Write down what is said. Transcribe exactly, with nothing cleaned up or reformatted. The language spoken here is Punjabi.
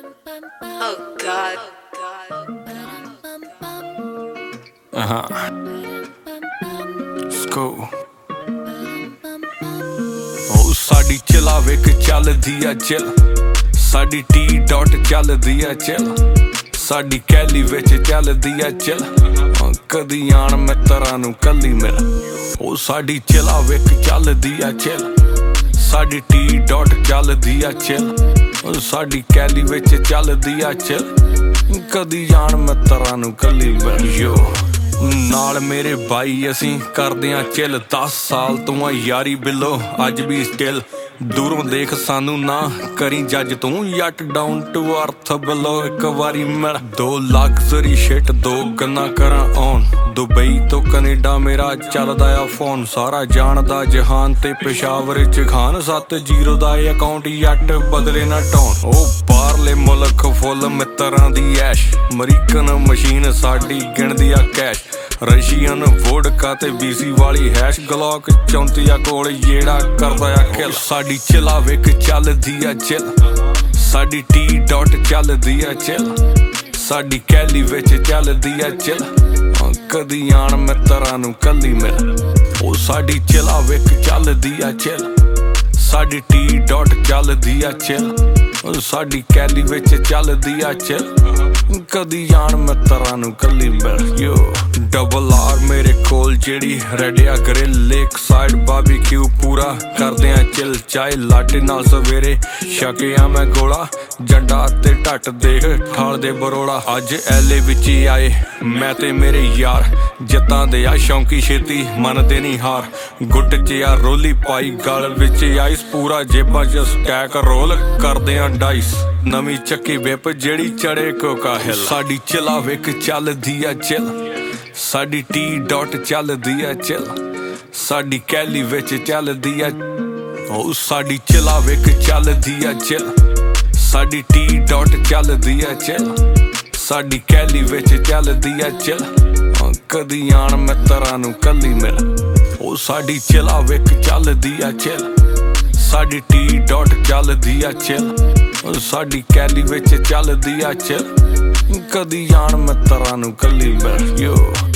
Oh God. Uh-huh. School. ਉਹ ਸਾਡੀ ਚਲਾ ਵੇਖ ਚੱਲਦੀ ਆ ਚਿਲ, ਸਾਡੀ ਟੀ ਡਾਟ ਚੱਲਦੀ ਆ ਚਿਲ, ਸਾਡੀ ਕੈਲੀ ਵਿੱਚ ਚੱਲਦੀ ਆ ਚਿਲ, ਕਦੀ ਆਣ ਮਿੱਤਰਾਂ ਨੂੰ ਕੱਲੀ ਮਿਲ। ਉਹ ਸਾਡੀ ਚਲਾ ਵੇਖ ਚੱਲਦੀ ਆ ਚਿਲ, ਸਾਡੀ ਟੀ ਡਾਟ ਚੱਲਦੀ ਆ ਚਿਲ, ਸਾਡੀ ਕੈਲੀ ਵਿੱਚ ਚੱਲਦੀ ਆ ਚਿਲ, ਕਦੀ ਆਣ ਮਿੱਤਰਾਂ ਨੂੰ ਕੱਲੀ ਮਿਲ। ਯੋ ਨਾਲ ਮੇਰੇ ਬਾਈ ਅਸੀਂ ਕਰਦੇ ਆਂ ਚਿਲ, ਦਸ ਸਾਲ ਤੋਂ ਆ ਯਾਰੀ ਬਿੱਲੋ ਅੱਜ ਵੀ ਸਟਿਲ। ਦੂਰੋਂ ਦੇਖ ਸਾਨੂੰ ਨਾ ਕਰੀ ਜੱਜ ਤੂੰ, ਯੱਟ ਡਾਊਨ ਟੂ ਅਰਥ ਬਿੱਲੋ ਇੱਕ ਵਾਰੀ ਮਿਲ। ਦੋ ਲਗਜ਼ਰੀ ਸ਼ਿਟ ਦੋ ਗੰਨਾ ਕਰਾਂ ਔਨ, ਦੁਬਈ ਤੋਂ ਕੈਨੇਡਾ ਮੇਰਾ ਚੱਲਦਾ ਆ ਫੋਨ, ਸਾਰਾ ਜਾਣਦਾ ਜਹਾਨ ਤੇ ਪੇਸ਼ਾਵਰ ਚ ਖਾਨ। ਸੱਤ ਜੀਰੋ ਦਾ ਅਕਾਊਂਟ ਯੱਟ ਬਦਲੇ ਨਾ ਟੌਨ, ਉਹ ਬਾਹਰਲੇ ਮੁਲਕ ਫੁੱਲ ਮਿੱਤਰਾਂ ਦੀ ਐਸ਼, ਅਮਰੀਕਨ ਮਸ਼ੀਨ ਸਾਡੀ ਗਿਣਦੀ ਆ ਕੈਸ਼, ਰਸ਼ੀਅਨ ਵੋਡਕਾ ਤੇ ਬੀਸੀ ਵਾਲੀ ਹੈਸ਼, ਗਲੋਕ ਚੌਂਤੀ ਆ ਕੋਲ ਜਿਹੜਾ ਕਰਦਾ ਆ ਕਿਲ। ਸਾਡੀ ਚਲਾ ਵੇਖ ਚੱਲਦੀ ਆ ਚਿਲ, ਸਾਡੀ ਟੀ ਡਾਟ ਚੱਲਦੀ ਆ ਚਿਲ, ਸਾਡੀ ਕੈਲੀ ਵਿੱਚ ਚੱਲਦੀ ਆ ਚਿਲ, ਕਦੀ ਆਣ ਮਿੱਤਰਾਂ ਨੂੰ ਕੱਲੀ ਮਿਲ। ਉਹ ਸਾਡੀ ਚਲਾ ਵੇਖ ਚੱਲਦੀ ਆ ਚਿਲ, ਸਾਡੀ ਟੀ ਡਾਟ ਚੱਲਦੀ ਆ ਚਿਲ, ਸਾਡੀ ਕੈਲੀ ਵਿੱਚ ਚੱਲਦੀ ਆ ਚਿਲ, ਕਦੀ ਆਣ ਮਿੱਤਰਾਂ ਨੂੰ ਕੱਲੀ ਮਿਲ। ਯੋ ਡਬਲ ਆਰ ਮੇਰੇ ਕੋਲ ਜਿਹੜੀ ਰੈਡਿਆ ਗਰਿਲ, ਲੇਕ ਸਾਈਡ ਬਾਰਬੀਕਿਊ ਪੂਰਾ ਕਰਦੇ ਆ ਚਿਲ, ਚਾਹੇ ਲਾਟੇ ਨਾਲ ਸਵੇਰੇ ਛਕਿਆ ਮੈਂ ਗੋਲਾ, ਜੰਡਾ ਤੇ ਢੱਟ ਦੇਖ ਠਾਲ ਦੇ ਬਰੋੜਾ। ਅੱਜ ਐਲੇ ਵਿੱਚ ਹੀ ਆਏ ਮੈਂ ਤੇ ਮੇਰੇ ਯਾਰ, ਜੱਤਾਂ ਦੇ ਆ ਸ਼ੌਂਕੀ ਛੇਤੀ ਮੰਨਦੇ ਨਹੀਂ ਹਾਰ, ਗੁੱਟ ਚ ਆ ਰੋਲੀ ਪਾਈ ਗਲ ਵਿੱਚ ਆਈਸ, ਪੂਰਾ ਜੇਬਾਂ ਚ ਸਟੈਕ ਰੋਲ ਕਰਦੇ ਆ ਡਾਈਸ, ਨਵੀਂ ਚੱਕੀ ਵਿਪ ਜਿਹੜੀ ਚੜੇ ਕੋਕਾ ਹਿਲ। ਸਾਡੀ ਚਲਾ ਵੇਖ ਚੱਲਦੀ ਆ ਚਿਲ, ਸਾਡੀ ਟੀ ਡਾਟ ਚੱਲਦੀ ਆ ਚਿਲ, ਸਾਡੀ ਕੈਲੀ ਵਿੱਚ ਚੱਲਦੀ ਆ, ਉਹ ਸਾਡੀ ਚਲਾ ਵੇਖ ਚੱਲਦੀ ਆ ਚਿਲ, ਸਾਡੀ ਟੀ ਡਾਟ ਚੱਲਦੀ ਆ ਚਿਲ, ਸਾਡੀ ਕੈਲੀ ਵਿੱਚ ਚੱਲਦੀ ਆ ਚਿਲ, ਕਦੀ ਆਣ ਮਿੱਤਰਾਂ ਨੂੰ ਕੱਲੀ ਮਿਲ। ਉਹ ਸਾਡੀ ਚਲਾ ਵੇਖ ਚੱਲਦੀ ਆ ਚਿਲ, ਸਾਡੀ ਟੀ ਡਾਟ ਚੱਲਦੀ ਆ ਚਿਲ, ਸਾਡੀ ਕੈਲੀ ਵਿੱਚ ਚੱਲਦੀ ਆ ਚਿਲ, ਕਦੀ ਆਣ ਮਿੱਤਰਾਂ ਨੂੰ ਕੱਲੀ ਮਿਲ। ਯੋ